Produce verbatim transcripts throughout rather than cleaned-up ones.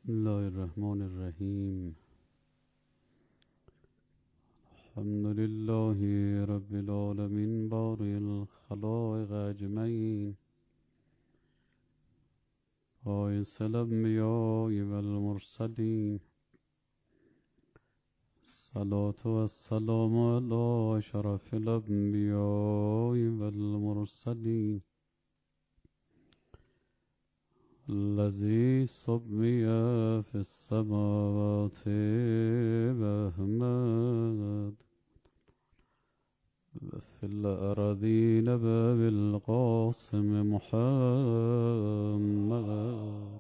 بسم الله الرحمن الرحیم. الحمد لله رب العالمین بارئ الخلائق اجمعین، باعث الانبیاء والمرسلین. الصلاة والسلام علی اشرف الانبیاء والمرسلین، الذي سمي في السماوات بأحمد وفي الأراضين بالقاسم محمد.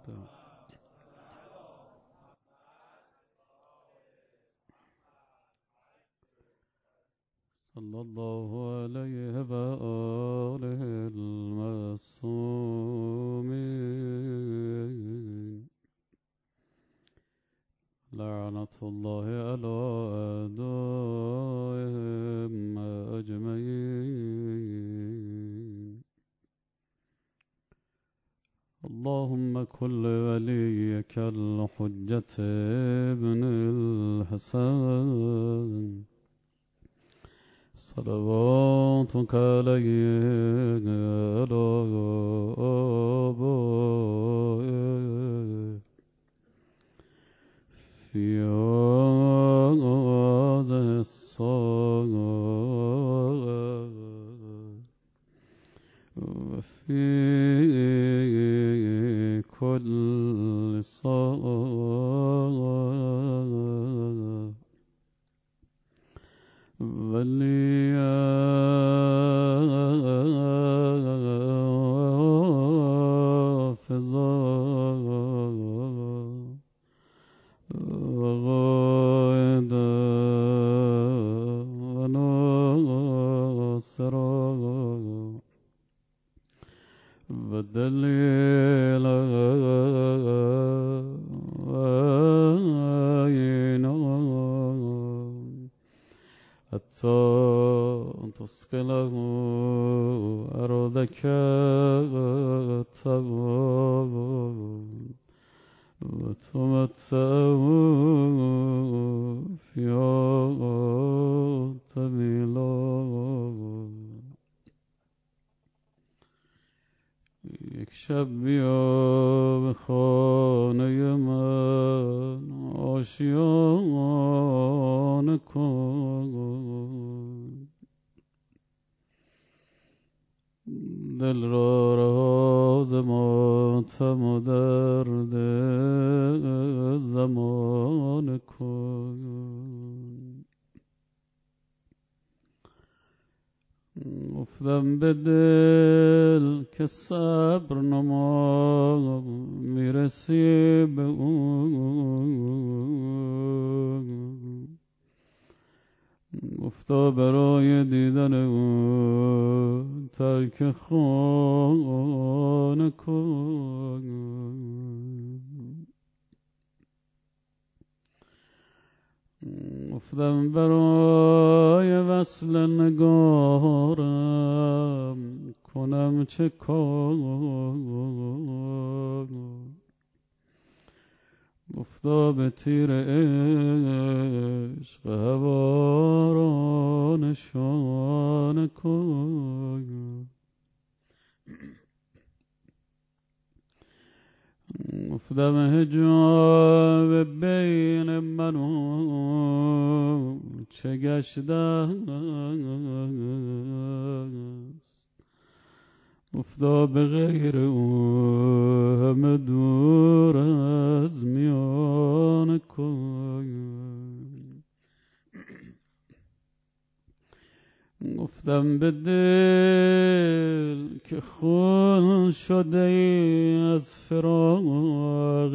صلى الله عليه وآله المعصومين. لعنة الله على أعدائهم أجمعين. اللهم كن وليك الحجة ابن الحسن صلواتك عليه على آبائه في هذه الساعة وفي كل ساعة وليا حافظا وقائدا وناصرا ودليلا وعينا حتى تسقله أرضك التواب وتمتعه فيها طويلا. یک شب بیا به خانه من آشیانه کن، دل را راز ماتم و درد زمان کن. افتم به دل که صبر نما میرسی به اون، گفتا برای دیدن اون ترک خانه کن. افتم برای وصل نگارم کنم چه کار، گفتا به تیر عشق هوا را نشانه کن. افتم حجاب بین من و چه گشته است، گفتا به غیر او همه دور از میان کن. گفتم به دل که خون شده ای از فراق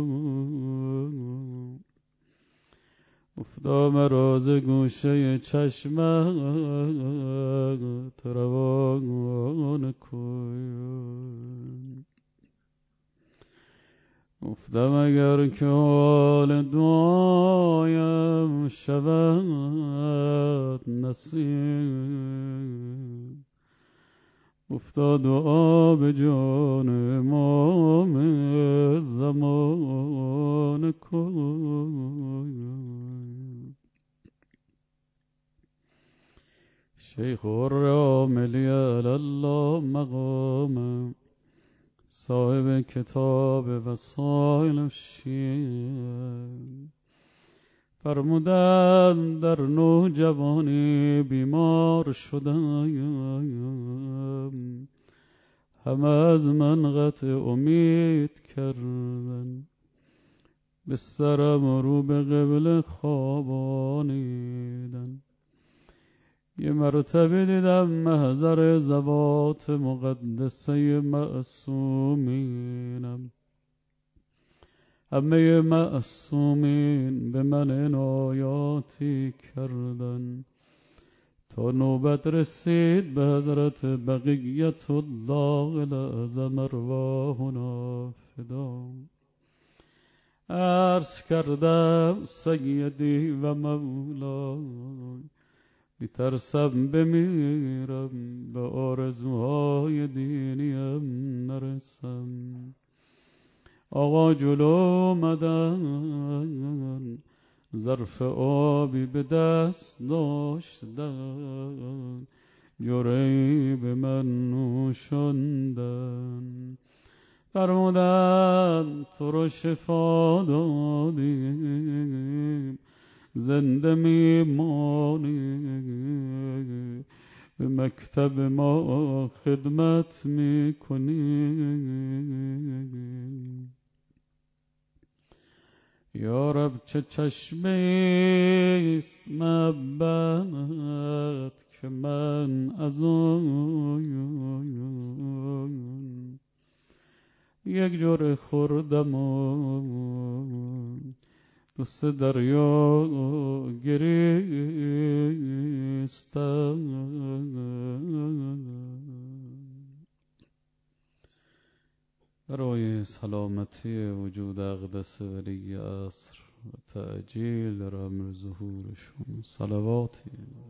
او، گفتا مرا ز گوشه چشمت روان کن. گفتم اگر که حال دعایم شود نصیب، گفتا دعا به جان امام زمان شيخ الرامل يا الله مقام صاحب کتاب وسائل الشیعه فرمودند در نوجوانی بیمار شدم، همه از من قطع امید کردن، به سرم رو به قبله خوابانیدن. یه مرتبه دیدم محضر زوات مقدسه معصومینم، همه معصومین به من عنایاتی کردن تا نوبت رسید به حضرت بقیت الله الاعظم ارواحنا فدا. عرض کردم سیدی و مولای، میترسم بمیرم به آرزوهای دینیم نرسم. آقا جلو آمدن، ظرف آبی به دست داشتن، جرعه‌ای به من نوشاندن. فرمودن تو رو شفا دادیم، زنده میمانی، به مکتب ما خدمت میکنی. یا رب چه چشمیست محبت که من از آن یک جرعه خوردم و دو سه دریا گریستم. برای سلامتی وجود اقدس ولی عصر و تعجیل در امر ظهورشون صلواتی.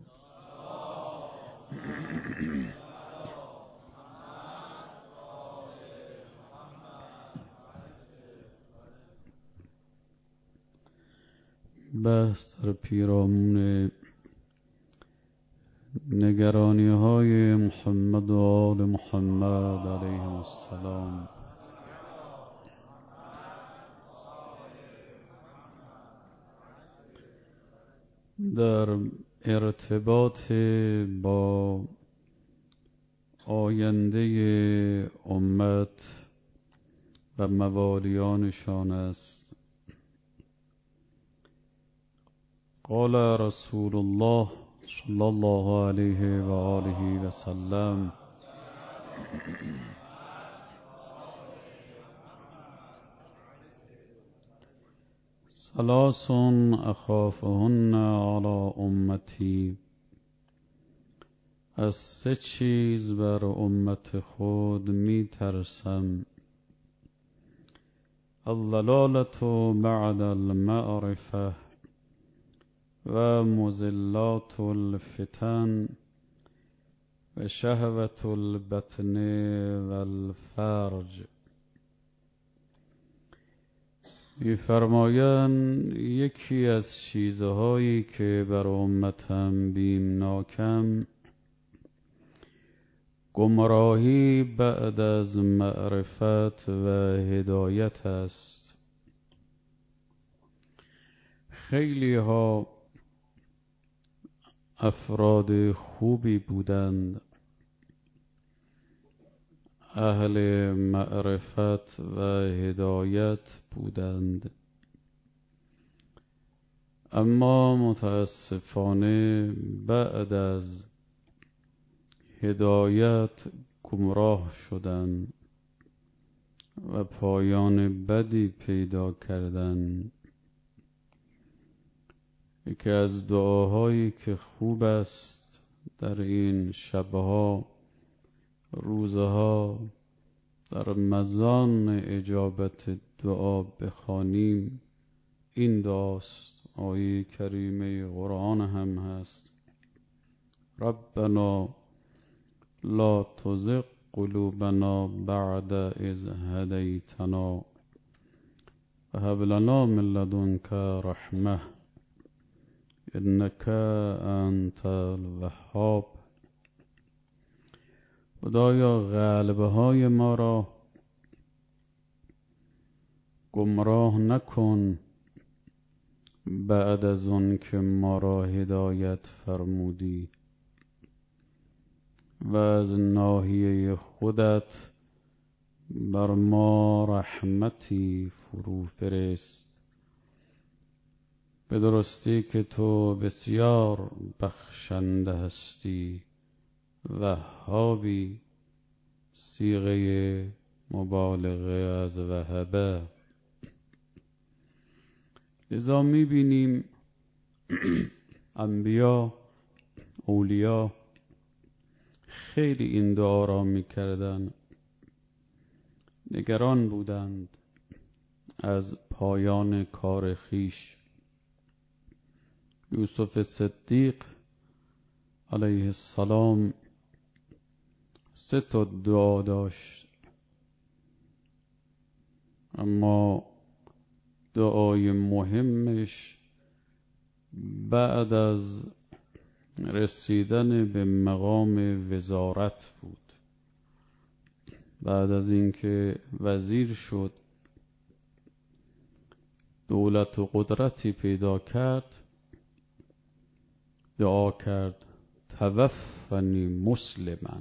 بحث در پیرامون نگرانی های محمد و آل محمد علیهم السلام. در ارتباط با آینده امت و موالیانشان است. قال رسول الله صلی الله علیه و آله و سلم: ثلاث اخافهن علی امتی، از سه چیز بر امت خود می ترسم. الضلالة بعد المعرفة و مضلات الفتن و شهوة البطن و الفرج. می‌فرمایند یکی از چیزهایی که بر امتم بیمناکم گمراهی بعد از معرفت و هدایت است. خیلی ها افراد خوبی بودند، اهل معرفت و هدایت بودند، اما متاسفانه بعد از هدایت گمراه شدند و پایان بدی پیدا کردند. یکی از دعاهایی که خوب است در این شبها روزها در مزان اجابت دعا بخوانیم این دعاست. آیه کریمه قرآن هم هست: ربنا لا تزغ قلوبنا بعد اذ هدیتنا و هب لنا من لدنک رحمة انک انت الوهاب. خدایا قلب‌های ما را گمراه نکن بعد از اون که ما را هدایت فرمودی و از ناحیه خودت بر ما رحمتی فرو فرست. به درستی که تو بسیار بخشنده هستی، وهابی، صیغه مبالغه از وهبه. لذا می‌بینیم انبیا، اولیا خیلی این دعا را می‌کردند. نگران بودند از پایان کار خویش. یوسف صدیق علیه السلام سه تا دعا داشت، اما دعای مهمش بعد از رسیدن به مقام وزارت بود. بعد از اینکه وزیر شد، دولت و قدرتی پیدا کرد، دعا کرد توفنی مسلما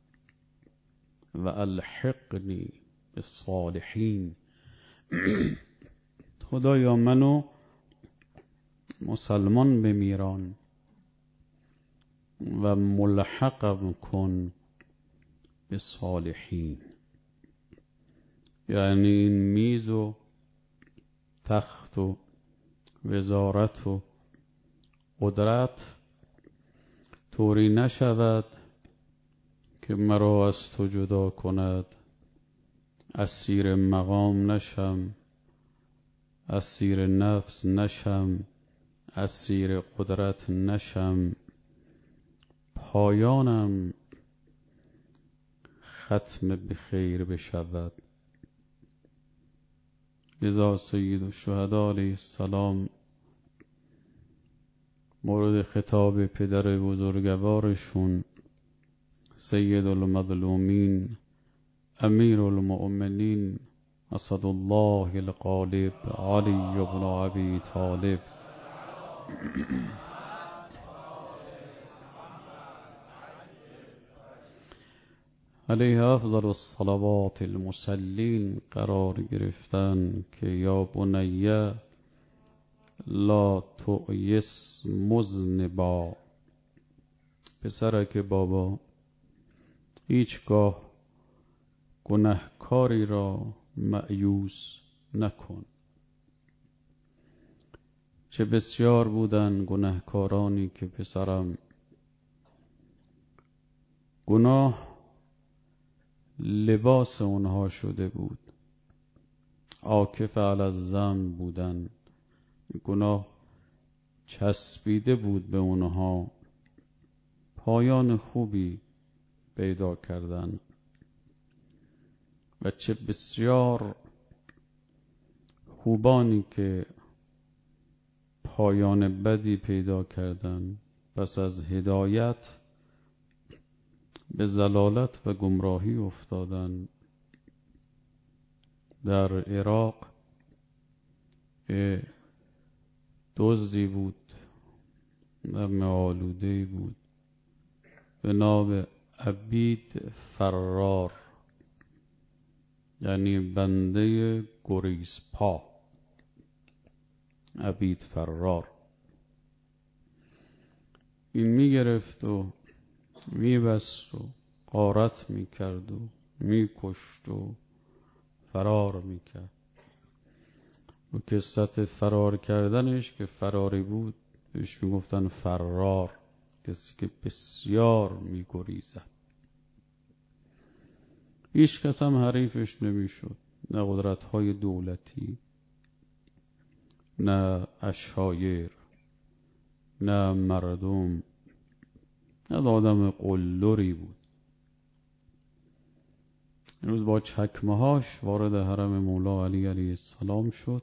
و الحقنی بالصالحین. خدایا منو مسلمان بمیران و ملحقم کن به صالحین. یعنی این میز و تخت و وزارت و قدرت طوری نشود که مرا از تو جدا کند، اسیر مقام نشم، اسیر نفس نشم، اسیر قدرت نشم، پایانم ختم به خیر بشود. لذا سید الشهدا علیه السلام مورد خطاب پدر بزرگوارشون سید المظلومین امیر المؤمنین اسد الله الغالب علی بن ابی طالب علیه افضل الصلوات المسلین قرار گرفتن که یا بنیه لا تؤیس مذنبا، پسرک بابا هیچگاه گناهکاری را مأیوس نکن. چه بسیار بودن گناهکارانی که پسرم گناه لباس اونها شده بود، عاکف علی الذنب بودن، گناه چسبیده بود به اونها، پایان خوبی پیدا کردن. و چه بسیار خوبانی که پایان بدی پیدا کردن، پس از هدایت به ضلالت و گمراهی افتادن. در عراق دزدی بود، در آلوده بود به نام عبید فرار، یعنی بنده گریزپا، عبید فرار. این میگرفت و میبست و غارت میکرد و میکشت و فرار میکرد. و قصت فرار کردنش که فراری بود بهش میگفتن فرار، کسی که بسیار میگریزد. هیچ کس هم حریفش نمیشد، نه قدرت‌های دولتی، نه اشایر، نه مردم، نه آدم قلدری بود. امروز با چکمه‌هاش وارد حرم مولا علی علیه السلام شد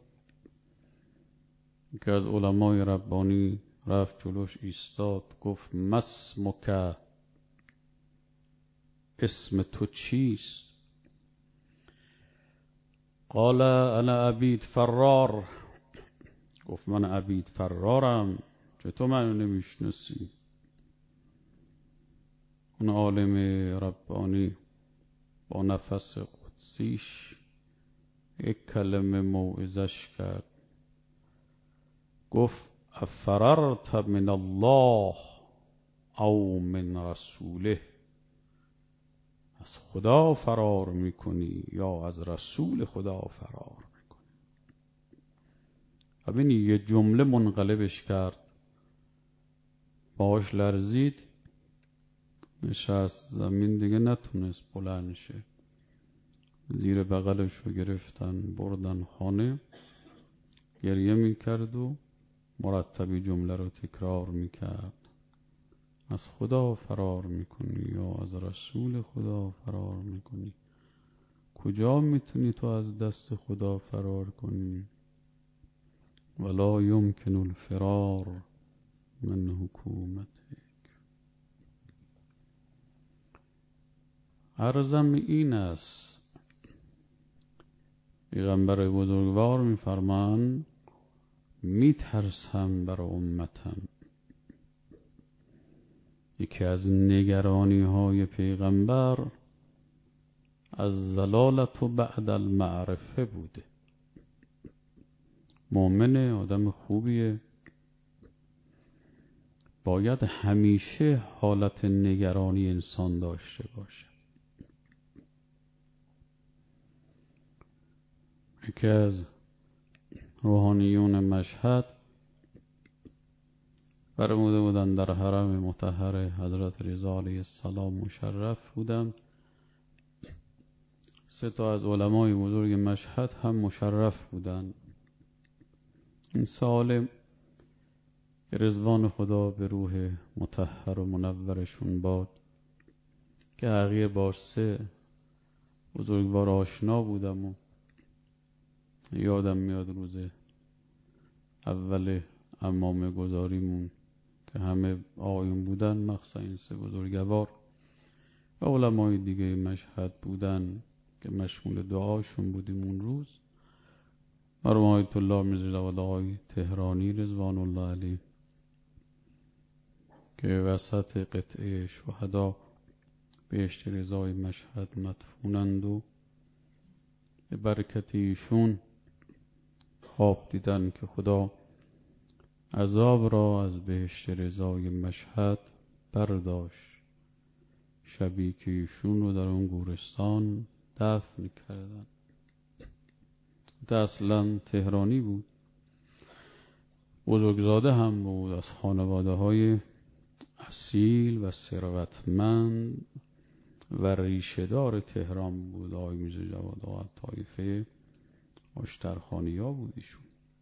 که از علمای ربانی رفت جلوش ایستاد، گفت مسمک، اسم تو چیست؟ قال انا عبید فرار. گفت من عبید فرارم، چطور منو نمیشناسی؟ اون عالم ربانی با نفس قدسیش یک کلمه موعظش کرد، گفت افررت من الله او من رسوله؟ از خدا فرار میکنی یا از رسول خدا فرار میکنی؟ ببینی یه جمله منقلبش کرد، باش لرزید، نشست زمین، دیگه نتونست بلند شه. زیر بغلش رو گرفتن بردن خانه، گریه میکرد و مرتبی جمله رو تکرار میکرد، از خدا فرار میکنی یا از رسول خدا فرار میکنی؟ کجا میتونی تو از دست خدا فرار کنی؟ ولا یمکن الفرار من حکومتک. عرضم این است، پیغمبر بزرگوار میفرمان میترسم بر امتم. یکی از نگرانی های پیغمبر از ضلالت و بعد المعرفه بوده. مؤمن آدم خوبیه، باید همیشه حالت نگرانی انسان داشته باشه. یکی از روحانیون مشهد فرموده بودن در حرم مطهر حضرت رضا علیه السلام مشرف بودن، سه تا از علمای بزرگ مشهد هم مشرف بودن. این سال رضوان خدا به روح مطهر و منورشون باد که حقیقه با سه بزرگوار آشنا بودم و یادم میاد روز اول عمامه گذاریمون که همه آقایون بودن، مخصوصا این سه بزرگوار و علمای دیگه مشهد بودن که مشمول دعاشون بودیم اون روز. مرحوم آیت الله میرزا جواد آقای تهرانی رضوان الله علیه که وسط قطعه شهدا بهشت رضای مشهد مدفونند و به برکت ایشون خواب دیدن که خدا عذاب را از بهشت رضای مشهد برداشت. شبی که ایشون رو در اون گورستان دفن کردن. ده اصلا تهرانی بود، بزرگزاده هم بود، از خانواده های اصیل و ثروتمند و ریشه‌دار تهران بود. آقای میرزا جواد آقا طایفه آشترخانی‌ها بود ایشون.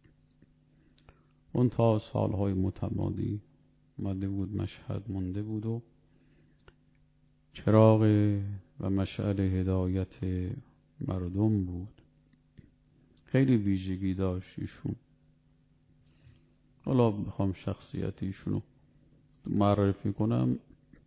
اون تا سالهای متمادی اومده بود مشهد، مونده بود و چراغ و مشعل هدایت مردم بود. خیلی ویژگی داشت ایشون. حالا میخوام شخصیت ایشونو معرفی کنم.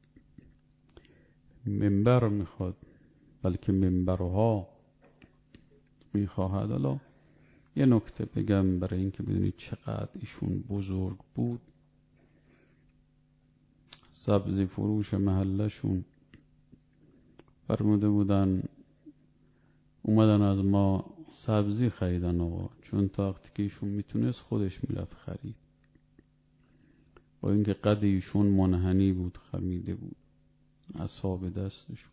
منبر میخواد، بلکه منبرها میخواهد. حالا یه نکته بگم برای اینکه بدونید چقدر ایشون بزرگ بود. سبزی فروش محلشون فرموده بودن اومدن از ما سبزی خریدن آقا، چون تا وقتی که ایشون میتونست خودش میرفت خرید. با اینکه قد ایشون منحنی بود، خمیده بود، اصحاب دستشون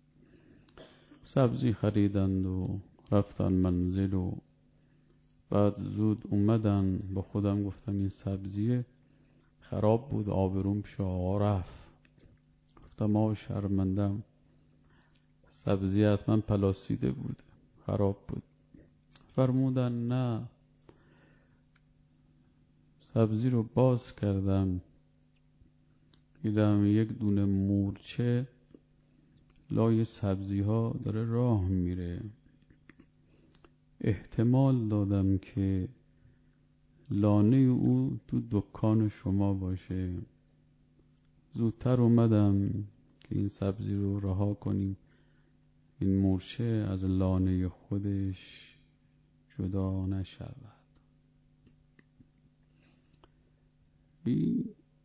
سبزی خریدند و رفتن منزل و بعد زود اومدن. با خودم گفتم این سبزیه خراب بود، آبروم پیش آقا رفت. گفتم آقا شرمندم، سبزی حتما پلاسیده بود، خراب بود. فرمودن نه، سبزی رو باز کردم دیدم یک دونه مورچه لای سبزی ها داره راه میره. احتمال دادم که لانه او تو دکان شما باشه. زودتر اومدم که این سبزی رو رها کنیم، این مورچه از لانه خودش جدا نشود. این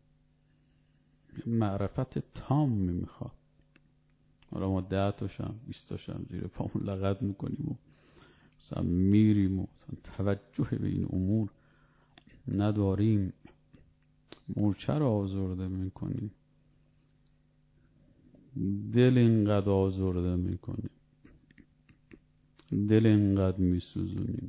معرفت تام میخواد. حالا ما ده تاشم بیست تاشم زیر پامون لغت میکنیم و مثلا میریم و مثلا توجه به این امور نداریم، مورچه رو آزرده میکنیم، دل اینقدر آزرده میکنیم، دل اینقدر میسوزونیم،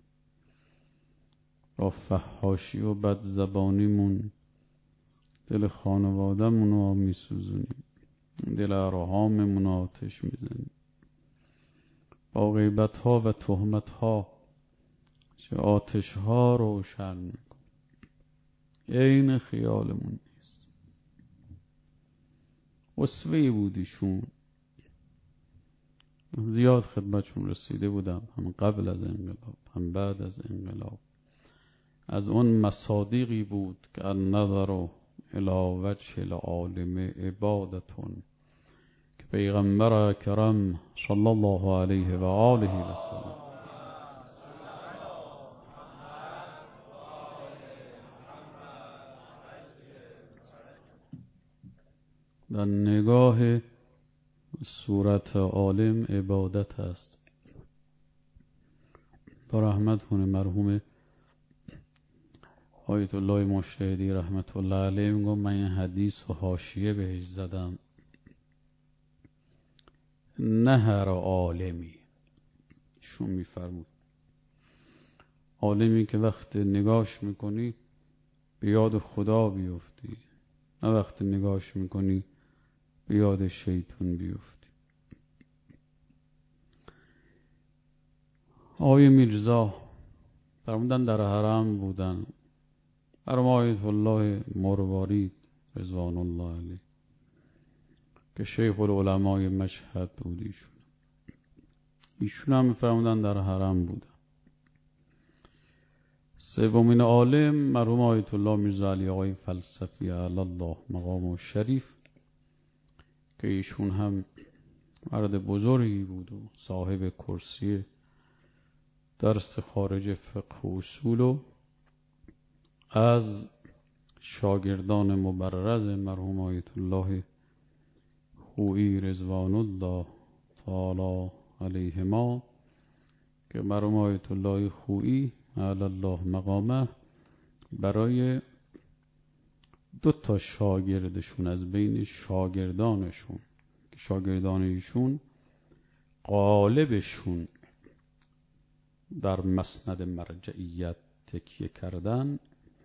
با فحاشی و بد زبانیمون دل خانواده‌مون رو میسوزونیم، دل ارحاممون آتش میزنیم، با غیبت ها و تهمت ها چه آتش ها روشن میکنیم. عین خیالمون نیست. اسوه‌ای بود ایشون. زیاد خدمتشون رسیده بودم، هم قبل از انقلاب هم بعد از انقلاب. از اون مصادیقی بود که النظر الی وجه العالم عبادتون، که پیغمبر اکرم صلی الله علیه و آله و سلم در نگاه صورت عالم عبادت است. تا رحمت کنه مرحوم آیت الله مشهدی رحمت الله علیه میگم من این حدیث و حاشیه بهش زدم، نه هر عالمی. شون میفرمود عالمی که وقت نگاش میکنی به یاد خدا بیفتی، نه وقت نگاش میکنی به یاد شیطان بیفتی. آقای میرزا فرمودن در حرم بودن، حرم آیت الله مروارید رضوان الله علیه که شیخ العلمای مشهد بود ایشون. ایشون هم فرمودن در حرم بودن. سومین عالم مرحوم آیت الله میرزا علی آقای فلسفی علی الله مقام شریف که ایشون هم مرد بزرگی بود و صاحب کرسی درس خارج فقه و اصول و از شاگردان مبرز مرحوم آیت الله خویی رضوان الله تعالی علیهما که مرحوم آیت الله خویی علی الله مقامه برای دو تا شاگردشون از بین شاگردانشون که شاگردان ایشون غالبشون در مسند مرجعیت تکیه کردن،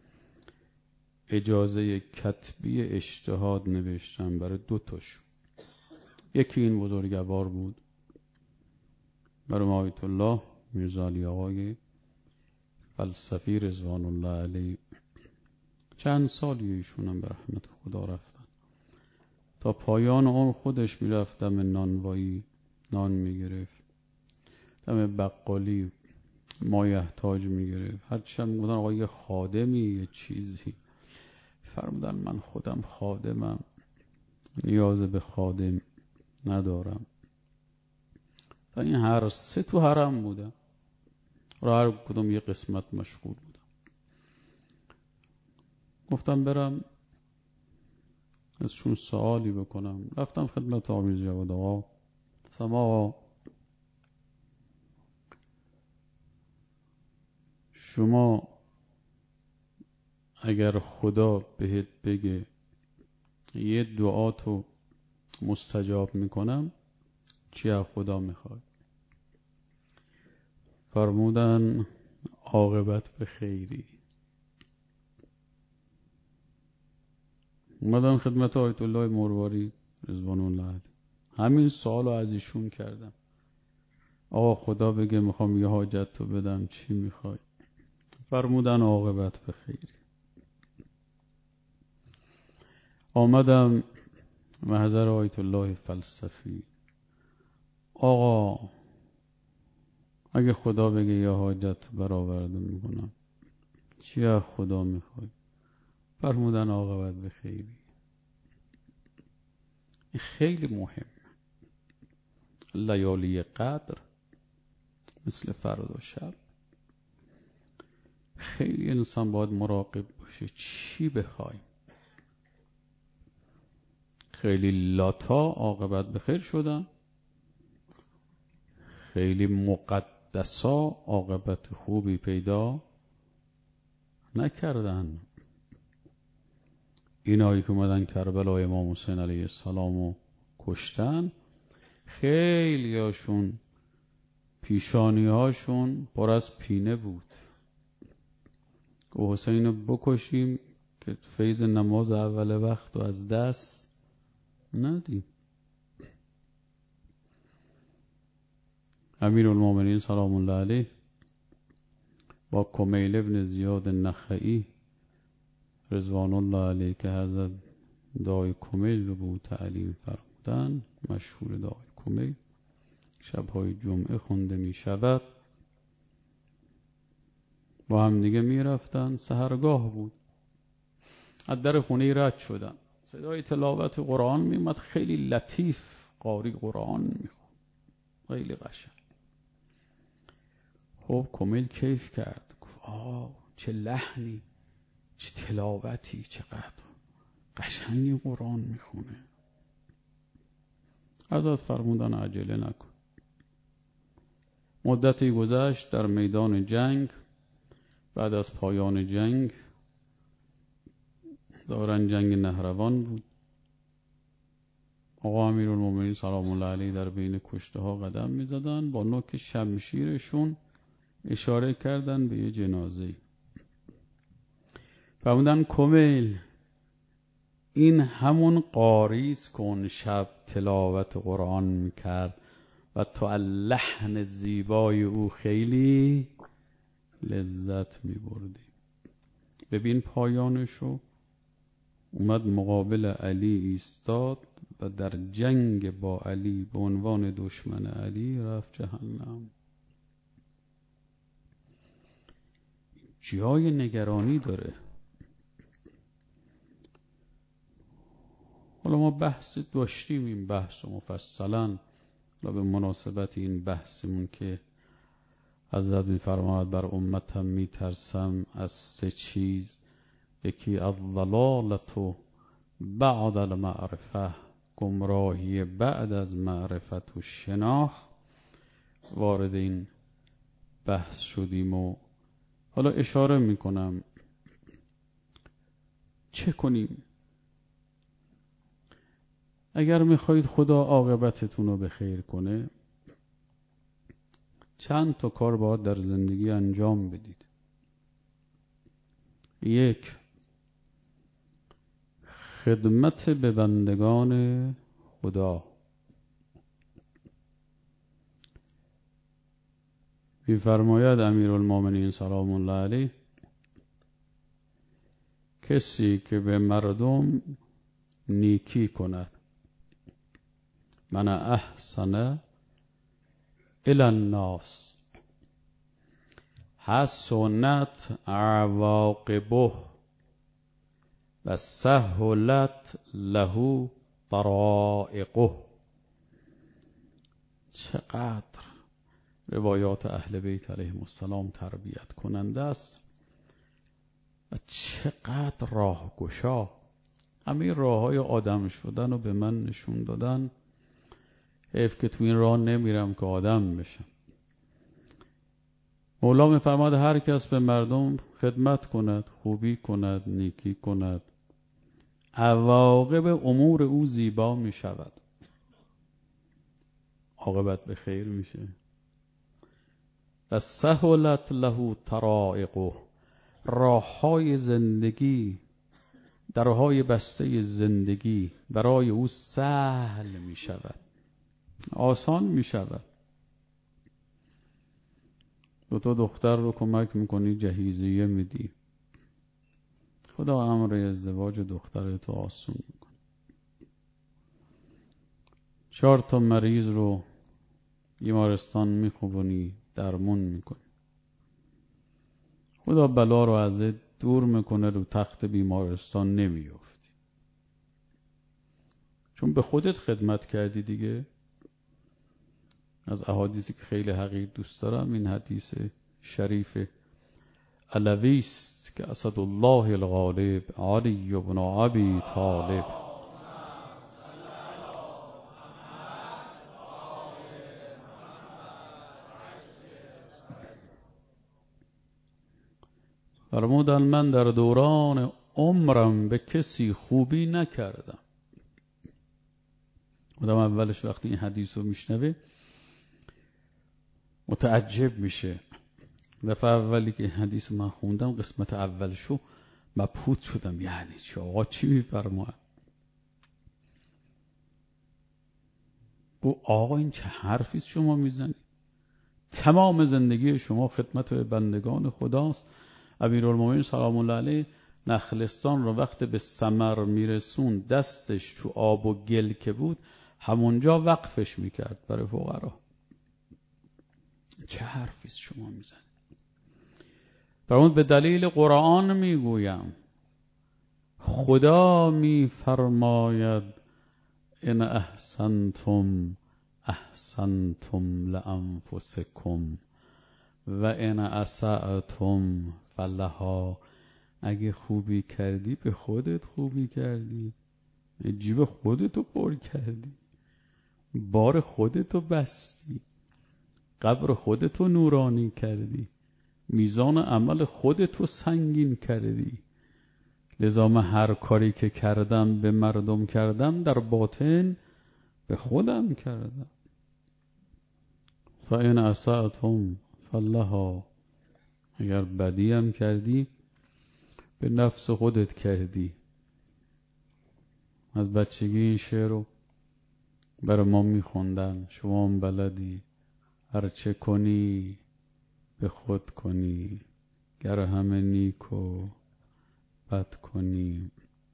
اجازه کتبی اجتهاد نوشتن برای دو تاشون. یکی این بزرگوار بود مرحوم آیت الله میرزا علی آقای فلسفی رضوان الله علیه. چند سالی ایشون هم به رحمت خدا رفتن. تا پایان عمر خودش میرفت دم نانوایی نان میگرفت، دم بقالی مایحتاج میگرفت. هرچی هم میگفتن آقا یه خادمی یه چیزی، فرمودن من خودم خادمم، نیاز به خادم ندارم. تا این هر سه تو حرم بودن، را هر کدوم یه قسمت مشغول بودن. گفتم برم ازشون سوالی بکنم. رفتم خدمت آمیز جواد آقا، سما شما اگر خدا بهت بگه یه دعا تو مستجاب میکنم چی از خدا میخواد؟ فرمودن عاقبت به خیری. اومدم خدمت آیت الله مرواری رضوان الله علیه، همین سوالو از ایشون کردم. آقا خدا بگه میخوام یه حاجت تو بدم چی میخوای؟ فرمودن عاقبت به خیری. آمدم محضر آیت الله فلسفی. آقا اگه خدا بگه یه حاجت برآورده میکنم چی از خدا میخوای؟ فرمودن عاقبت به خیری. این خیلی مهم. لیالی قدر مثل فردا شب خیلی انسان باید مراقب باشه چی بخوایم. خیلی لاتا عاقبت به خیر شدن، خیلی مقدسا عاقبت خوبی پیدا نکردن. اینایی که اومدن کربلا امام حسین علیه السلام رو کشتن، خیلی هاشون پیشانی هاشون پر از پینه بود که حسین رو بکشیم که فیض نماز اول وقت رو از دست ندیم. امیرالمومنین سلام الله علیه با کمیل ابن زیاد نخعی رضوان الله علیه که حضرت دعای کمیل رو به تعلیم فرمودن، مشهور دعای کمیل شبهای جمعه خونده می شود، با هم دیگه می رفتن. سحرگاه بود، از در خونه رد شدن، صدای تلاوت قرآن می اومد، خیلی لطیف قاری قرآن می خون، خیلی قشنگ. خب کمیل کیف کرد، گفت آه چه لحنی، چه تلاوتی، چقدر قشنگی قرآن می خونه. حضرت فرمودن عجله نکن. مدتی گذشت، در میدان جنگ بعد از پایان جنگ دوران جنگ نهروان بود. آقا امیرالمومنین سلام الله علیه در بین کشته ها قدم می زدن، با نوک شمشیرشون اشاره کردن به یه جنازه. فرمودن کمیل این همون قاریست که اون شب تلاوت قرآن میکرد و تو لحن زیبای او خیلی لذت میبردی. ببین پایانشو، اومد مقابل علی ایستاد و در جنگ با علی به عنوان دشمن علی رفت جهنم. جای نگرانی داره. حالا ما بحث داشتیم، این بحث مفصلا، حالا به مناسبت این بحثمون که حضرت می‌فرماید بر امتم میترسم از سه چیز، یکی الضلالة بعد المعرفه، گمراهی بعد از معرفت و شناخت. وارد این بحث شدیم و حالا اشاره میکنم چه کنیم اگر میخواید خدا عاقبتتون رو به خیر کنه. چند تا کار باید در زندگی انجام بدید. یک، خدمت به بندگان خدا. می‌فرماید امیرالمومنین سلام الله علیه کسی که به مردم نیکی کند، من احسن الی الناس حسنت عواقبه و سهلت له طرائقه. چقدر روایات اهل بیت علیهم السلام تربیت کننده است و چقدر راهگشا. همه راه های آدم شدن رو به من نشون دادن. حیف که تو این راه نمیرم که آدم بشم. مولا می‌فرماد هر کس به مردم خدمت کند، خوبی کند، نیکی کند، عواقب امور او زیبا می شود، عاقبت به خیر میشه. و سهلت له طرائقه، راههای زندگی، درهای بسته زندگی برای او سهل می شود، آسان می شود. دو تا دختر رو کمک میکنی، جهیزیه میدی، خدا امر ازدواج دخترت آسون میکنه. چهار تا مریض رو بیمارستان میخوبونی، درمون میکنی، خدا بلا رو ازت دور میکنه، رو تخت بیمارستان نمیافتی. چون به خودت خدمت کردی دیگه. از احادیثی که خیلی حقیر دوست دارم این حدیث شریف علوی است که اسدالله الغالب علی بن ابی طالب فرمودن من در دوران عمرم به کسی خوبی نکردم. آدم اولش وقتی این حدیث رو میشنوه متعجب میشه. دفعه اولی که این حدیث رو من خوندم قسمت اولشو مبهوت شدم. یعنی چی آقا چی میفرماید؟ گفت آقا این چه حرفی شما میزنید؟ تمام زندگی شما خدمت به بندگان خداست. امیرالمومنین سلام الله علیه نخلستان رو وقت به ثمر میرسون دستش تو آب و گل که بود همونجا وقفش میکرد برای فقرا. چه حرفی شما میزنید؟ فرمود به دلیل قرآن میگویم. خدا میفرماید ان احسنتم احسنتم لانفسکم و ان اسأتم فلها. اگه خوبی کردی به خودت خوبی کردی، جیب خودتو پر کردی، بار خودتو بستی، قبر خودتو نورانی کردی، میزان عمل خودتو سنگین کردی. لذا من هر کاری که کردم به مردم کردم، در باطن به خودم کردم. فإن اسأتم فلها. اگر بدی هم کردی به نفس خودت کردی. از بچگی این شعر رو برای ما میخوندن. شما هم بلدی. هر چه کنی به خود کنی، گر همه نیک و بد کنی.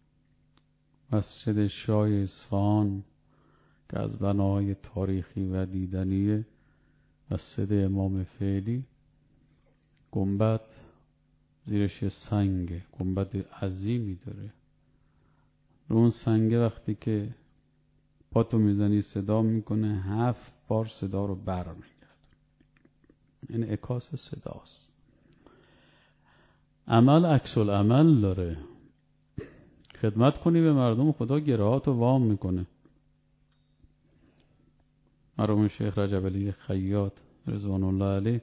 مسجد شاه اصفهان که از بناهای تاریخی و دیدنیه، مسجد امام فعلی، گنبد زیرش یه سنگه، گنبد عظیمی داره. رو اون سنگه وقتی که پاتو میزنی صدا میکنه، هفت بار صدا رو بر میگرد. این عکاس صداست. عمل عکس العمل داره. خدمت کنی به مردم، خدا گرهاتو وام میکنه. مرحوم شیخ رجب علی خیاط رضوان الله علیه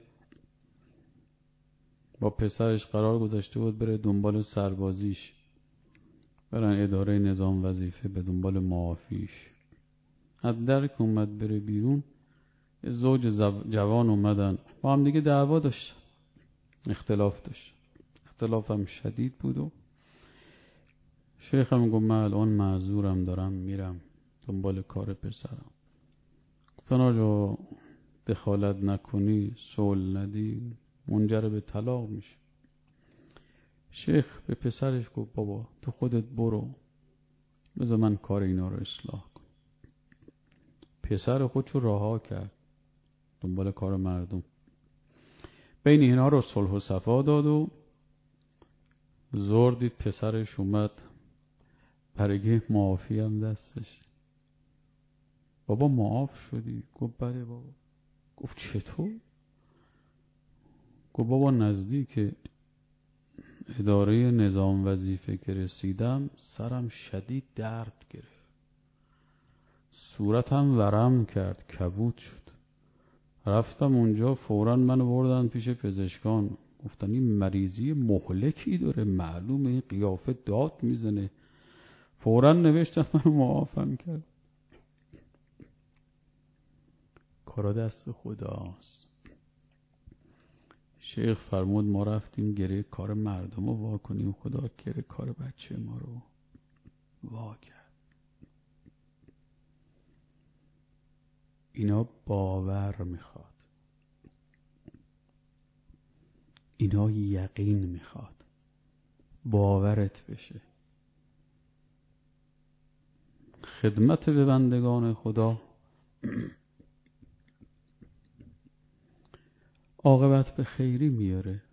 با پسرش قرار گذاشته بود بره دنبال سربازیش، برن اداره نظام وظیفه به دنبال معافیش. از در که اومد بره بیرون، یه زوج جوان اومدن با هم دیگه دعوا داشت، اختلاف داشت، اختلاف هم شدید بود. و شیخ هم گفت من الان معذورم، دارم میرم دنبال کار پسرم. گفتن آجا دخالت نکنی، صلح ندی، منجر به طلاق میشه. شیخ به پسرش گفت بابا تو خودت برو، بذار من کار اینا رو اصلاح کنم. پسر خودشو رها کرد دنبال کار مردم. بین اینا رو صلح و صفا داد و زور دید پسرش اومد برگه معافی هم دستش. بابا معاف شدی؟ گفت بله بابا. گفت چطور؟ گفت بابا نزدیک اداره نظام وظیفه که رسیدم سرم شدید درد گرفت، صورتم ورم کرد، کبود شد. رفتم اونجا، فوراً منو بردن پیش پزشکان. گفتن این مریضی مهلکی داره، معلومه این قیافه داد میزنه. فوراً نوشتم منو معافم کرد. کارا دست خداست. شیخ فرمود ما رفتیم گره کار مردم رو وا کنیم، خدا گره کار بچه ما رو وا کرد. اینا باور میخواد، اینا یقین میخواد، باورت بشه. خدمت به بندگان خدا عاقبت به خیری میاره.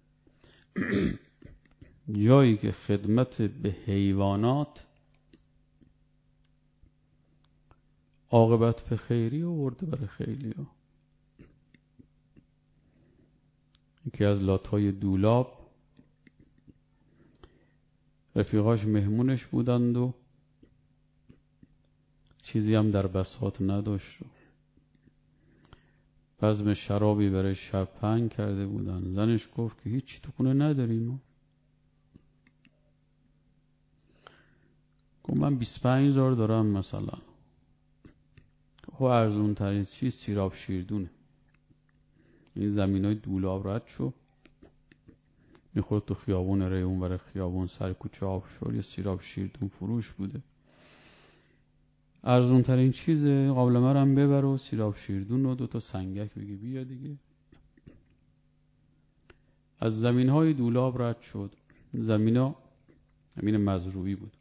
جایی که خدمت به حیوانات عاقبت به خیری آورده برای خیلی ها. یکی از لاتهای دولاب رفیقاش مهمونش بودند و چیزی هم در بساط نداشت. بزم شرابی برای شب پهن کرده بودن. زنش گفت که هیچی تو خونه نداریم. گفت من بیست و پنج هزار دارم مثلا. خب ارزون ترین چیز سیراب شیردونه. این زمین های دولاب رد شو میخورد تو خیابون ریون برای خیابون سر کوچه آبشار یه سیراب شیردون فروش بوده. ارزون ترین چیز قابلمه رو هم ببر و سیراب شیردون رو دو تا سنگک بگی بیا دیگه. از زمین های دولاب رد شد. زمین ها زمین مزروعی بود.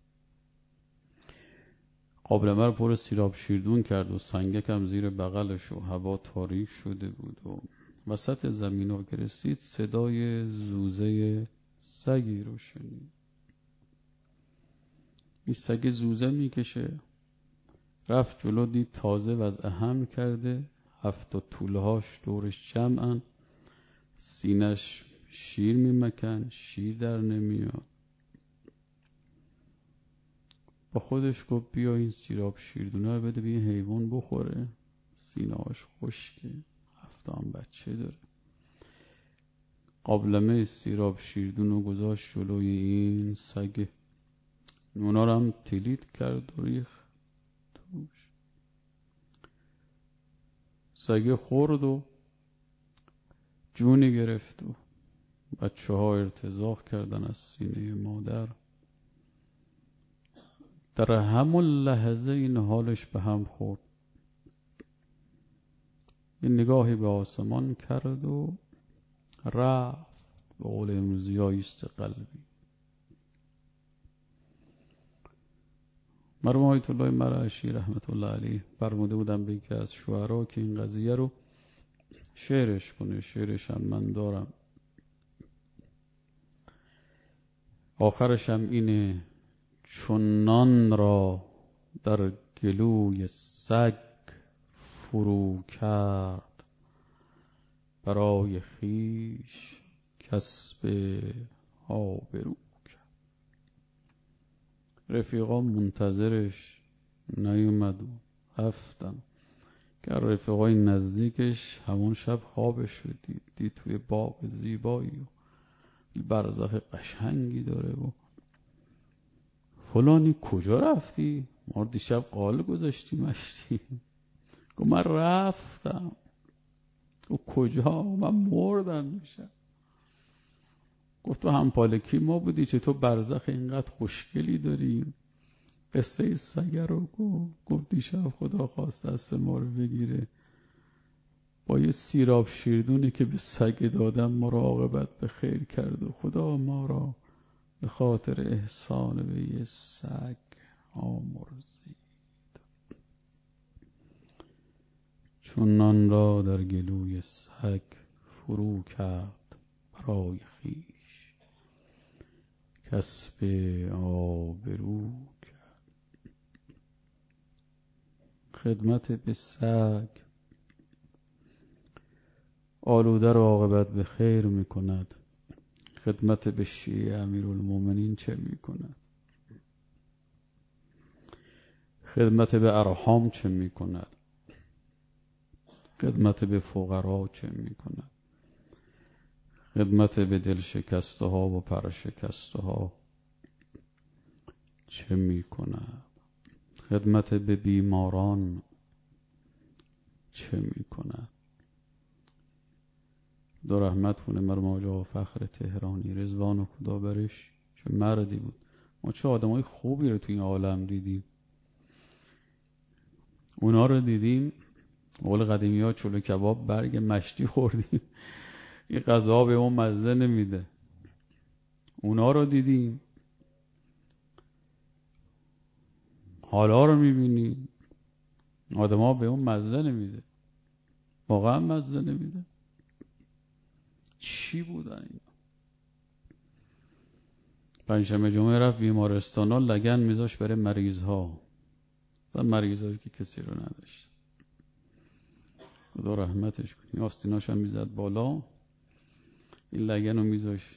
قابلمه رو پر سیراب شیردون کرد و سنگک هم زیر بغلش و هوا تاریک شده بود و وسط زمین ها که رسید صدای زوزه سگی رو شنید. این سگ زوزه میکشه. رفت جلو دید تازه وضع هم کرده. هفت طولهاش دورش جمعن. سینش شیر میمکن. شیر در نمیاد. با خودش گفت بیا این سیراب شیردونه رو بده به این حیوان بخوره. سینه‌اش خشکه. هفت هم بچه داره. قابلمه سیراب شیردون رو گذاشت جلوی این سگ. نونا رو هم تلید کرد و ریخ توش. سگ خورد و جونی گرفت و بچه ها ارتزاق کردن از سینه مادر. در همون لحظه این حالش به هم خورد. یه نگاهی به آسمان کرد و رفت. به قول امروزی ها ایست قلبی. مرحوم آیت الله مرعشی رحمت الله علیه فرموده بودن به یکی از شعرا که این قضیه رو شعرش کنه. شعرش هم من دارم. آخرش هم اینه: چون نان را در گلوی سگ فرو کرد برای خویش کسب آبرو کرد. رفیقا منتظرش نیومد و رفتن. که رفیقای نزدیکش همون شب خوابش رو دید. دید توی باغ زیبایی و برزخ قشنگی داره و فلانی کجا رفتی؟ ما دیشب قال گذاشتی مشتی. گفت من رفتم. گفت کجا؟ من مردم میشم. گفت تو همپالکی ما بودی، چطور برزخ اینقدر خوشگلی داری؟ قصه سگه رو گفت. گفت دیشب خدا خواست دست ما رو بگیره. با یه سیراب شیردونی که به سگ دادم ما رو عاقبت به خیر کرد و خدا ما را به خاطر احسان به یه سگ آمرزید. چون نان را در گلوی سگ فرو کرد برای خویش کسب آبرو کرد. خدمت به سگ آلوده را عاقبت به خیر میکند. خدمت به شیعه امیرالمومنین چه میکند؟ خدمت به ارحام چه میکند؟ خدمت به فقرا چه میکند؟ خدمت به دل شکسته ها و پر شکسته ها چه میکند؟ خدمت به بیماران چه میکند؟ دو رحمت کنه مرحوم آقا فخر تهرانی رضوان خدا برش. چه مردی بود. ما چه آدمای خوبی رو توی این عالم دیدیم. اونا رو دیدیم. قول قدیمی ها چلو کباب برگ مشتی خوردیم. این غذا به اون مزه نمیده. اونا رو دیدیم. حالا رو میبینیم. آدم ها به اون مزه نمیده. واقعا مزه نمیده. چی بودن اینا؟ پنجشنبه جمعه رفت بیمارستان ها لگن میذاش برای مریض ها. مثلا مریضایی که کسی رو نداشت، خدا رحمتش کنی، آستیناش هم میزد بالا، این لگن رو میذاش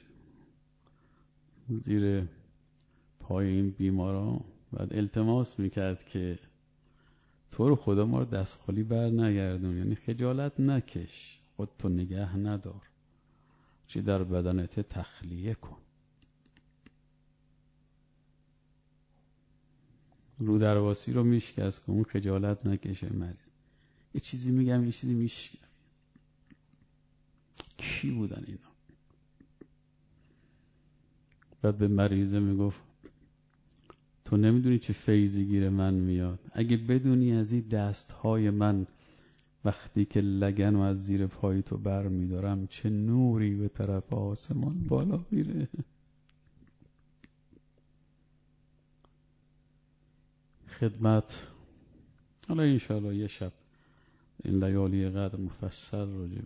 زیر پای این بیمارا، بعد التماس میکرد که تو رو خدا ما رو دست خالی بر نگردون، یعنی خجالت نکش، خودتو نگه ندار، چی در بدنت تخلیه کن. رو درواسی رو میشکست که اون خجالت نکشه مریض. یه چیزی میگم یه چیزی میشکم. کی بودن اینا؟ بعد به مریضه میگفت تو نمیدونی چه فیضی گیر من میاد، اگه بدونی از این دستهای من وقتی که لگن و از زیر پای تو بر میدارم چه نوری به طرف آسمان بالا میره. خدمت، حالا انشاءالله یه شب این لیالی قدر مفصل راجبه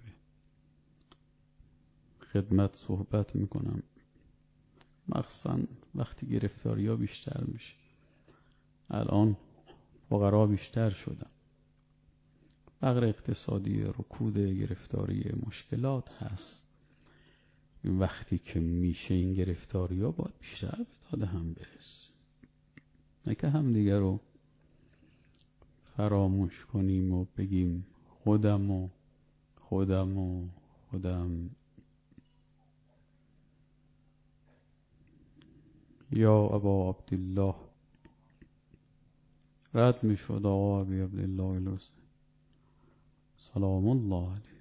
خدمت صحبت میکنم، مخصوصا وقتی گرفتاری ها بیشتر میشه. الان فقرا بیشتر شدن، فقر اقتصادی، رکود، گرفتاری، مشکلات هست. وقتی که میشه این گرفتاری ها باید بیشتر به داد هم برسیم، نه که هم دیگر رو فراموش کنیم و بگیم خودم و خودم و خودم. یا ابا عبدالله، رد می شد آقا ابی عبدالله الوسی سلام الله علیه،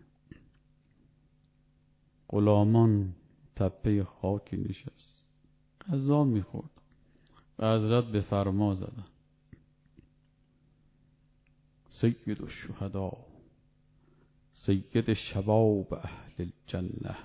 غلامان تپه خاکی نشست، غذا می خورد و حضرت به فرما زدن سید الشهدا سید شباب اهل الجنه،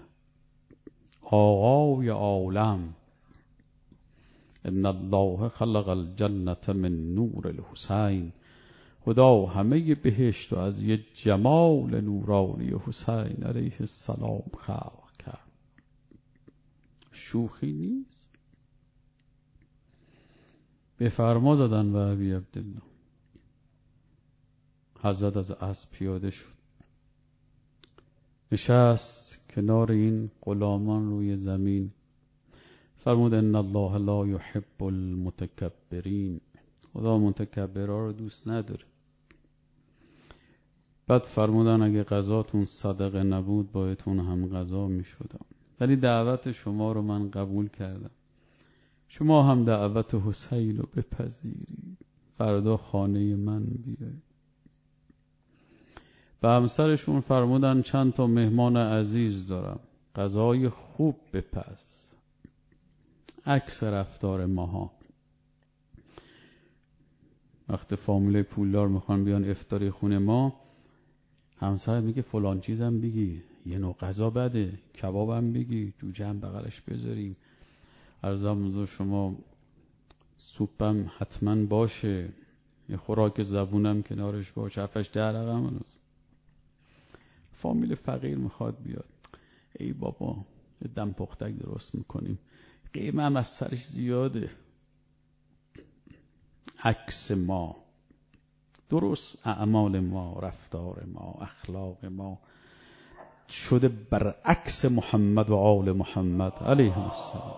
آقای عالم، ان الله خلق الجنة من نور الحسین، خدا همه بهشت از یه جمال نورانی حسین علیه السلام خلق کرد. شوخی نیست. به فرما زدن و ابی عبدالله. حضرت از اسب پیاده شد، نشست کنار این غلامان روی زمین، فرمود ان الله لا یحب المتکبرین، خدا متکبرها رو دوست نداره. بعد فرمودن اگه غذاتون صدقه نبود بایدتون هم غذا می شدم، ولی دعوت شما رو من قبول کردم، شما هم دعوت حسین رو بپذیرید، فردا خانه من بیایید. و همسرشون فرمودن چند تا مهمان عزیز دارم، غذای خوب بپز. عکس رفتار ماها، وقت فامیل پولدار میخوان بیان افطاری خونه ما، همسر میگه فلان چیزم بگی، یه نوع غذا بده، کبابم بگی، جوجه هم بغلش بذاریم، عرضم حضور شما سوپم حتما باشه، یه خوراک زبونم کنارش باشه، هفتش ده رقم هنوز. فامیل فقیر میخواد بیاد، ای بابا دم پختک درست میکنیم، قیمه هم از سرش زیاده. عکس ما درست، اعمال ما، رفتار ما، اخلاق ما شده برعکس محمد و آل محمد علیه السلام.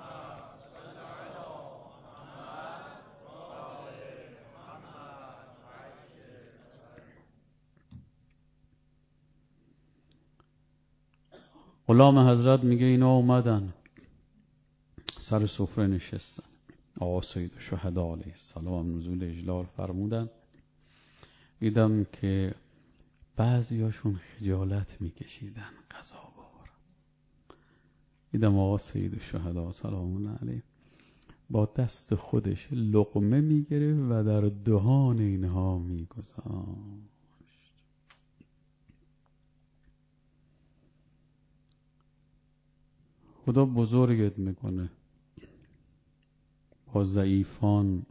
غلام حضرت میگه اینا اومدن سر سفره نشستن، آقا سید الشهدا علیه السلام نزول اجلال فرمودن. دیدم که بعضیاشون خجالت میکشیدن غذا بخورن. دیدم آقا سید الشهدا سلام الله علیه با دست خودش لقمه میگرفت و در دهان اینها میگذاشت. خدا بزرگت میکنه، با ضعیفان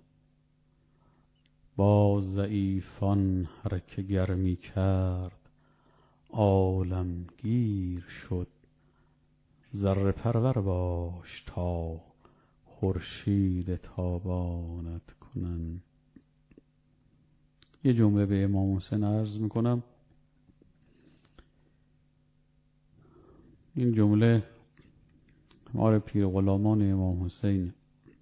با ضعیفان هر که گرمی کرد، عالمگیر شد، ذره پرور باش تا خورشید تابانت کنن. یه جمله به امام حسین عرض میکنم. این جمله مال پیر غلامان امام حسین،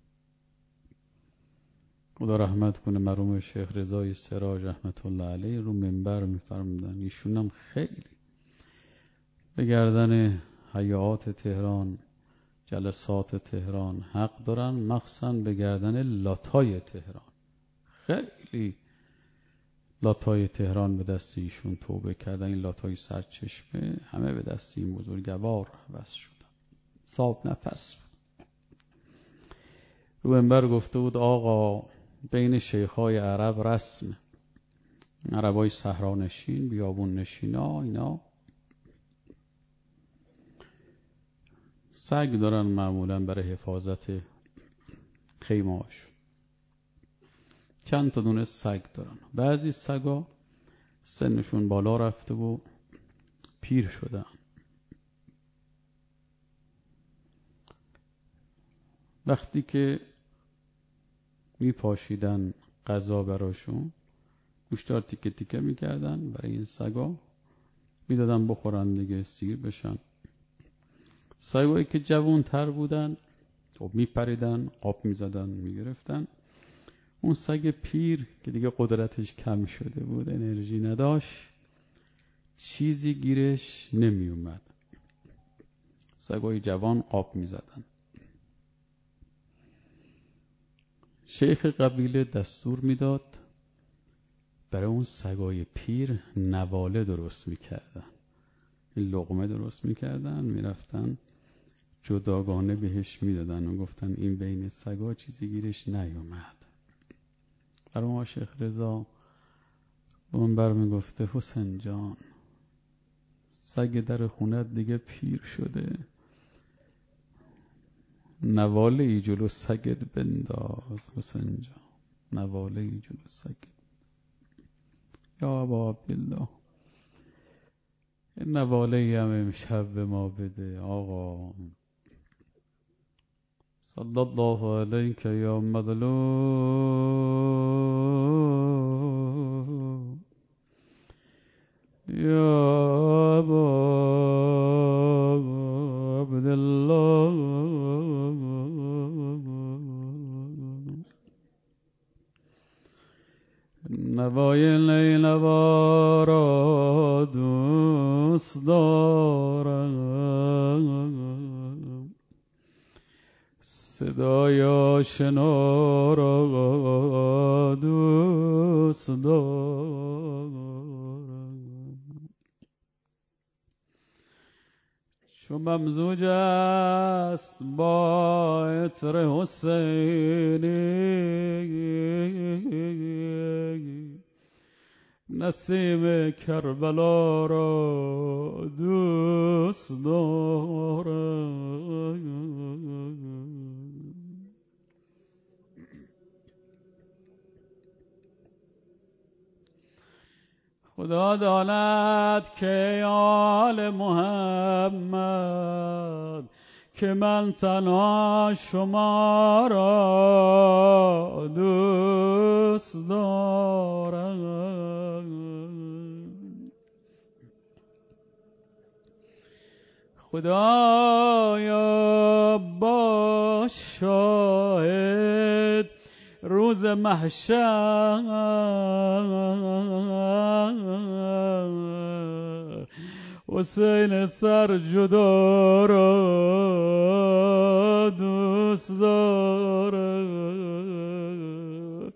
خدا رحمت کنه، مرحوم شیخ رضای سراج رحمت الله علیه رو منبر میفرمودن. ایشون هم خیلی به گردن حیات تهران، جلسات تهران حق دارن، مخصوصا به گردن لاتای تهران. خیلی لاتای تهران به دست ایشون توبه کردن. این لاتای سرچشمه همه به دست این بزرگوار بس شدن. صاحب نفس بود. رو منبر گفته بود آقا بین شیخای عرب رسم، عربای صحرانشین، بیابون نشینا، اینا سگ دارن معمولا برای حفاظت خیمه‌هاش. چند تا دونه سگ دارن. بعضی سگا سنشون بالا رفته و پیر شدن. وقتی که میپاشیدن غذا براشون، گوشتار تیکه تیکه میکردن برای این سگا، میدادن بخورن دیگه، سیر بشن. سگایی که جوان تر بودن خب میپریدن، آب میزدن، میگرفتن. اون سگ پیر که دیگه قدرتش کم شده بود، انرژی نداشت، چیزی گیرش نمی اومد. سگای جوان آب میزدن. شیخ قبیله دستور میداد برای اون سگای پیر نواله درست میکردن. این لقمه درست میکردن، میرفتن جداگانه بهش میدادن و گفتن این بین سگا چیزی گیرش نیومد. برای ما شیخ رضا اون بر میگفته حسین جان، سگ در خونت دیگه پیر شده، نواله ای جلو سگت بنداز حسین جان، نواله ای جلو سگت. یا ابا عبدالله، این نواله ای هم امشب به ما بده آقا. صلی الله علیک یا مظلوم یا ابا عبدالله. نوای نیلوا را دوست دارم، صدای آشنا را دوست دارم. چو ممزوج است با عطر حسینی، نسیم کربلا را دوست دارم. خدا داند که آل محمد که من تنها شما را دوست دارم. خدایا باش شاهد روز محشر، حسین سر جدا را دوست دارم.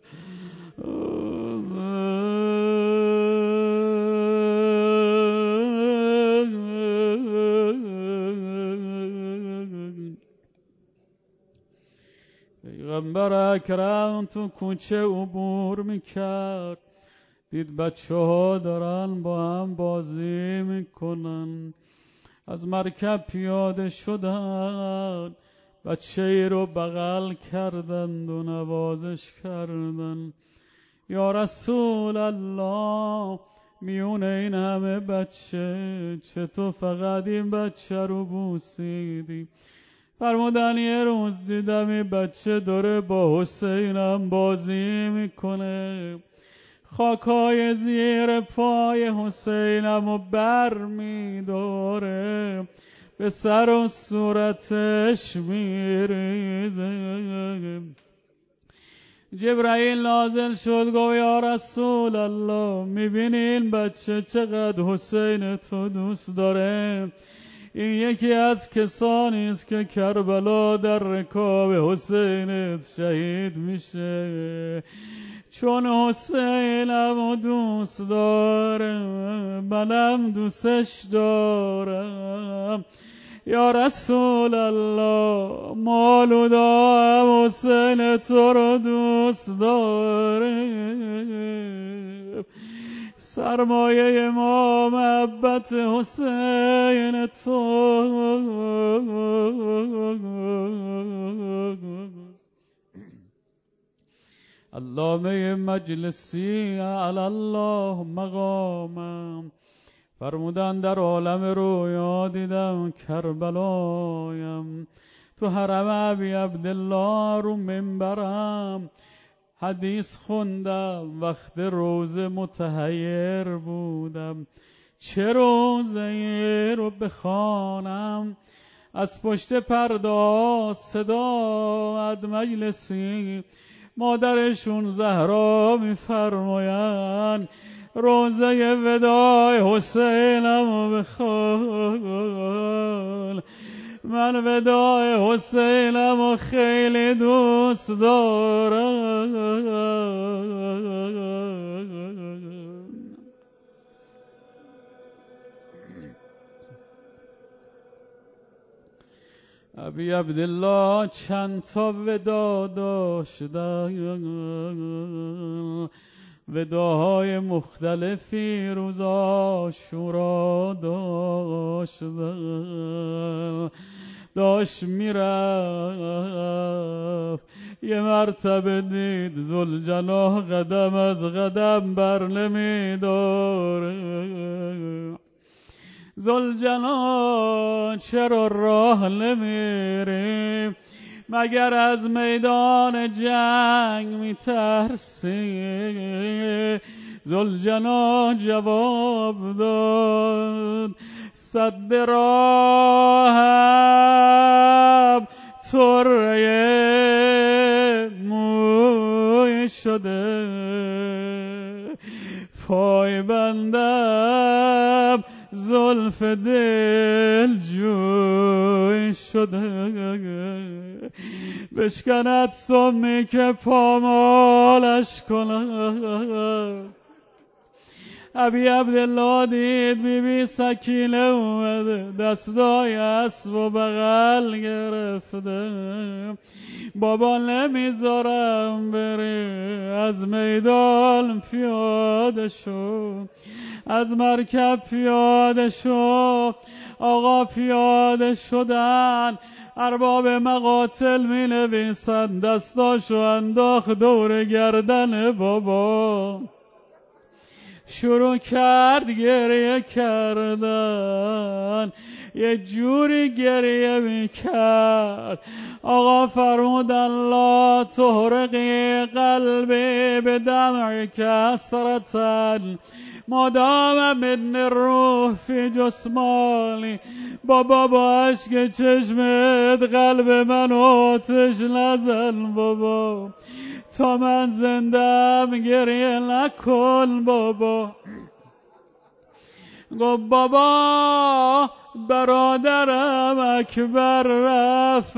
پیغمبر اکرم تو کوچه عبور میکرد، دید بچه ها دارن با هم بازی میکنن. از مرکب پیاده شدن، بچه ای رو بغل کردند و نوازش کردن. یا رسول الله، میون این همه بچه چطور فقط این بچه رو بوسیدی؟ فرمودن یه روز دیدم این بچه داره با حسینم بازی میکنه. خاکای زیر پای حسینم و بر می داره، به سر و صورتش میریزه. جبرائیل نازل شد گفت یا رسول الله، میبینی این بچه چقدر حسین تو دوست داره؟ این یکی از کسانی است که کربلا در رکاب حسینت شهید میشه. چون حسینم دوست داره منم دوستش دارم. یا رسول الله، مولودا حسین تو رو دوست داره. سرمایه ما محبت حسین تو. علامه مجلسی علی الله مقامم فرمودن در عالم رویا دیدم کربلایم، تو حرم ابی عبدالله رو منبرم حدیث خوندم، وقت روزه متحیر بودم چه روزه رو بخوانم. از پشت پرده صدا مجلسی مادرشون زهرا میفرمایند روزه وداع حسینم بخوان. من وداع حسینم خیلی دوست دارم. ابی عبدالله چند تا ودا داشتن، وداهای مختلفی روز عاشورا داشتن. داشت میرفت یه مرتبه دید ذوالجلال قدم از قدم بر نمیداره. ذوالجلال چرا راه نمیری؟ مگر از میدان جنگ میترسی؟ ذوالجلال جواب داد صد راهم طره موی شده، پای بندم زلف دل جوی شده. بشکند سمی که پامالش کنم. ابی عبدالله دید بی بی سکینه اومده، دستای اسب و بغل گرفته. بابا نمیذارم بری، از میدان پیاده شو، از مرکب پیاده شو. آقا پیاده شدن، ارباب مقاتل می نویسن دستاشو انداخت دور گردن بابا، شروع کرد گریه کردن، یه جوری گریه میکرد. آقا فرمودن لا تحرقی قلبی بدمع کسرتن مادام من روح فی جسمانی. بابا با عشق چشمت قلب من آتش نزن بابا، تا من زندم گریه نکن بابا. گفت بابا برادرم اکبر رفت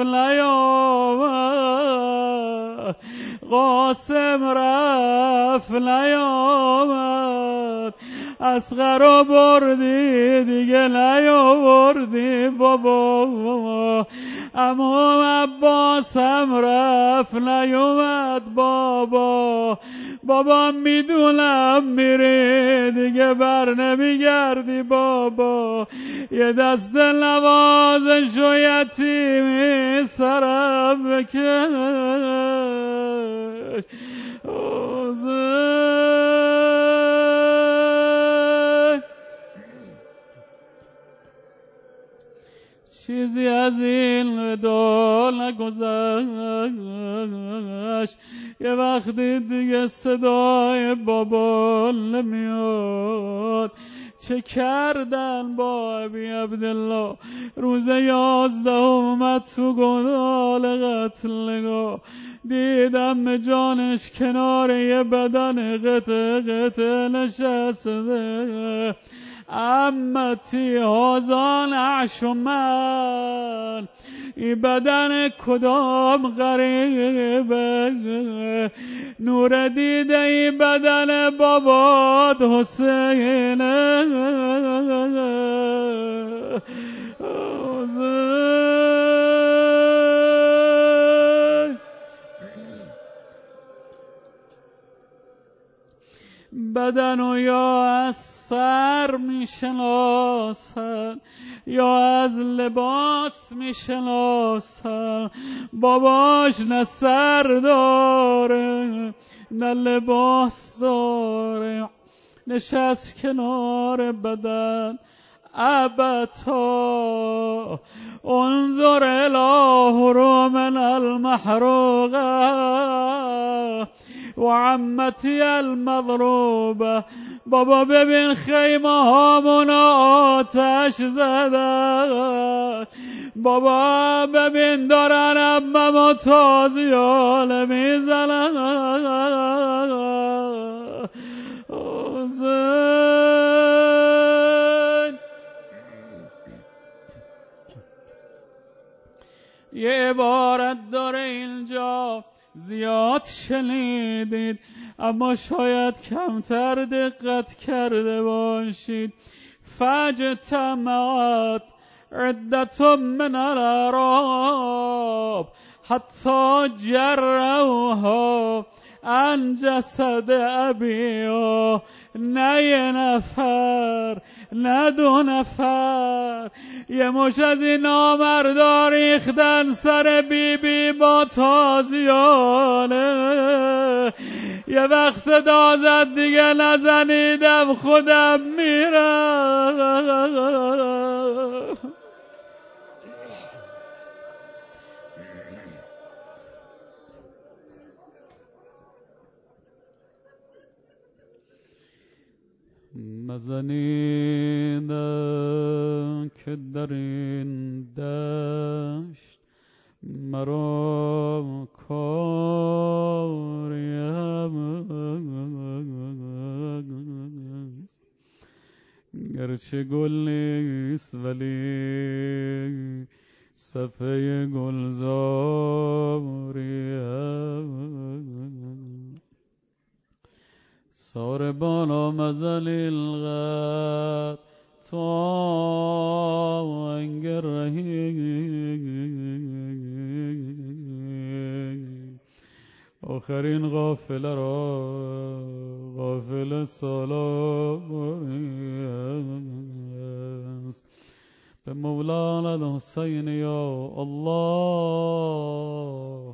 نیامد، قاسم رفت نیامد، اصغر رو بردی دیگه نیاوردی بابا، اما عباس هم رفت نیومد بابا. بابا میدونم میری دیگه بر نمیگردی بابا، یه دست نوازش و یتیمی سرم بکش. چیزی از این ودا نگذشت، ازش یه وقتی دیگه صدای بابا نمیاد. چه کردن با ابی عبدالله روز یازده اومد تو گودال قتلگاه، دیدم جانش کنار یه بدن قطع قطع نشسته. امتی هازان عش و من، ای بدن کدام غریبه، نور دیده ای بدن بابات حسینه. بدن و یا از سر میشناسن یا از لباس میشناسن. باباش نه سر داره نه لباس داره، نشست کنار بدن. ابتا انظر اله رو من المحروقه و عمتی المضروبه. بابا ببین خیمه هامون آتش زدن، بابا ببین دارن عمم تازیانه میزنن. یه عبارت داره اینجا زیاد شنیدید اما شاید کمتر دقت کرده باشید. فاجتمعت عدت من الأعراب حتی جروها عن جسد ابیها. نه یه نفر نه دو نفر، یه مش از این نامردار ریختن سر بی بی با تازیانه. یه وقت صدا زد دیگه نزنیدم خودم میرم. مزنیدن که در این دشت مرا کاریم است. گرچه گل نیست ولی صفحه گلزاریم. ساربان آمزل الغد تا انگرهی. آخرین غافله را غافل سالاری است. به مولانا الحسین یا الله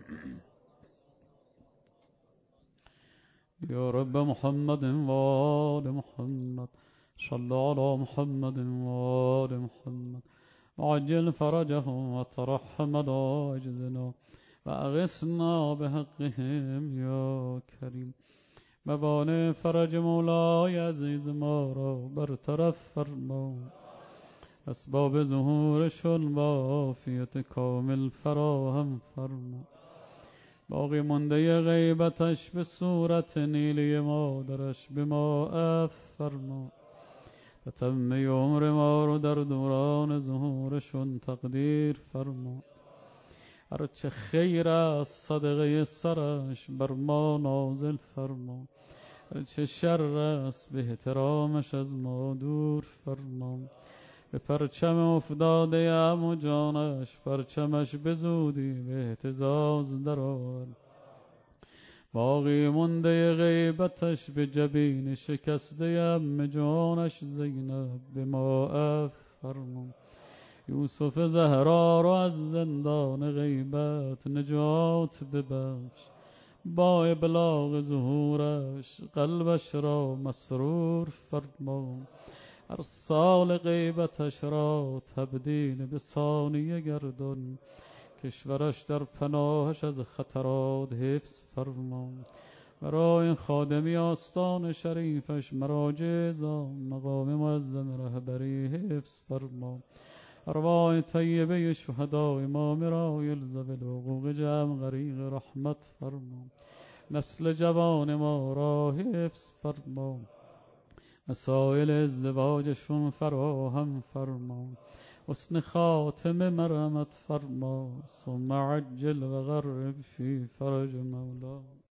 یا رب محمد و آل محمد صل علی محمد و آل محمد وعجل فرجهم وترحم على عجزنا واغثنا بحقهم یا کریم. موانع فرج مولای عزیز ما را برطرف فرما، اسباب ظهورشون با عافیت کامل فراهم فرما. باقی مونده غیبتش به صورت نیلی مادرش به ما عفو فرما. و تمه عمر ما رو در دوران ظهورشون تقدیر فرما. هرچه خیر از صدقه سرش بر ما نازل فرما، هرچه شر است به احترامش از ما دور فرما. به پرچم افتاده عمو جانش پرچمش به زودی به اهتزاز درآور. باقی مونده غیبتش به جبین شکسته عمه جانش زینب به ما عفو فرما. یوسف زهرا رو از زندان غیبت نجات ببخش، با ابلاغ ظهورش قلبش را مسرور فرما. هر سال غیبتش را تبدیل به ثانیه گردان کشورش در پناهش از خطرات حفظ فرما. برای خادمی آستان شریفش مراجزا مقام معظم رهبری حفظ فرما. ارواح طیبه شهدای امام رایل ذوی حقوق جمع غریق رحمت فرما. نسل جوان ما را حفظ فرما. مسائل ازدواجشون فراهم فرما. حسن خاتمه مرحمت فرما. ثم عجل و غرب فی فرج مولا.